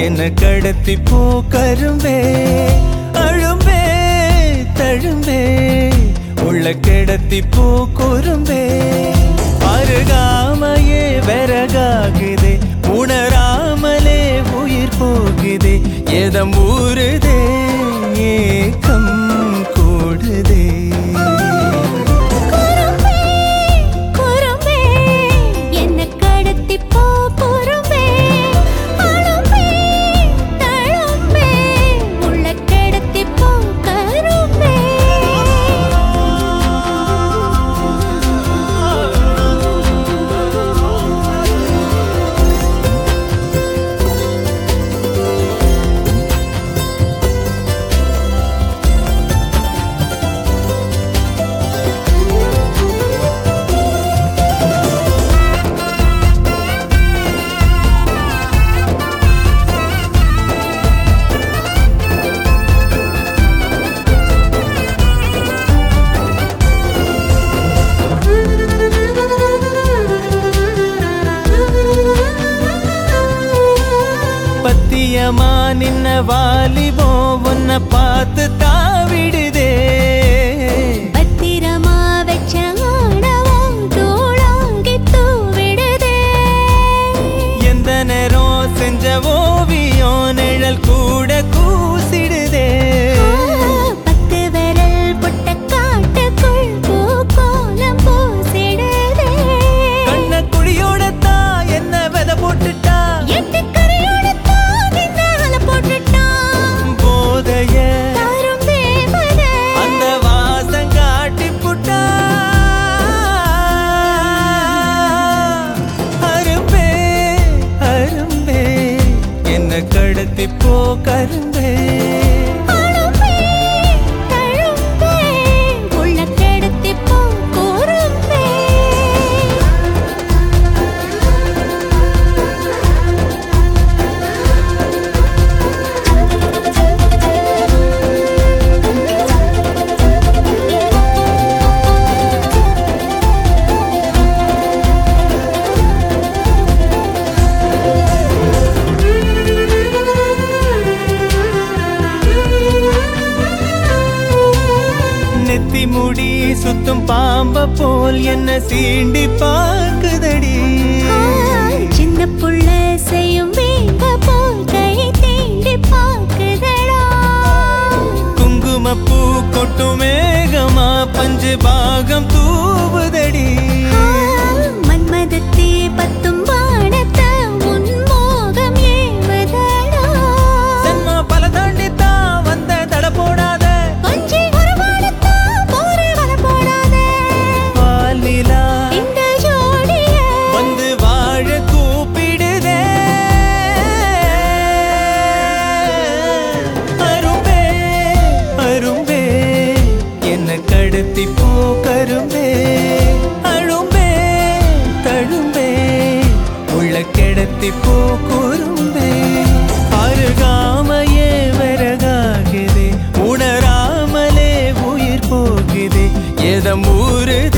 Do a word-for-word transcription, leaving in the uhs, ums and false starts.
என்ன கடத்தி போ கரும்பே அழும்பே தழும்பே உள்ள கிடத்தி போ குறும்பே அருகாமையே விறகாகுதே உணராமலே உயிர் போகுதே எதம் ஊறுதே ஏக்கம் கூடுதே பத்தியமா நின்ன வாலிபோ உன்ன பார்த்து தாவிடுதே பத்திரமா வச்ச ஆணவம் தூளாங்கி தூவிடுதே எந்த நேரம் செஞ்ச ஓவியம் நிழல் கூட கூசிடுதே பத்து விரல் புட்ட காட்டுக்குள் பூக்கோலம் பூசிடுதே கண்ண குழியோட தான் என்ன வித போட்டுட்டா எட்டு அந்த வாசம் காட்டி புட்டா அரும்பே அரும்பே என்ன கடத்தி போ கரும்பே நெத்தி முடி சுத்தும் பாம்ப போல் என்ன சீண்டி பார்க்குதடி சின்ன புள்ள செய்யும் வேங்க போல் கை தீண்டி பார்க்குதடா குங்குமப்பூ கொட்டும் மேகமா பஞ்சு பாகம் தூவுதடி மன்மதத்தே பத்தும் வானத்தை உன் மோகம் ஏவதடா சன்மா பல தாண்டித்தான் வந்த தட போடாத கொஞ்சி ஒரு வானத்தா போரே வர போடாத பாலிலா இந்த ஜோடிய வந்து வாழ கூப்பிடுதே அரும்பே அரும்பே என்ன கடத்தி போ கரும்பே அழும்பே தழும்பே உள்ள கிடத்தி போ குறும்பே அருகாமையே விறகாகுதே உணராமலே உயிர் போகுதே எதம் ஊறுதே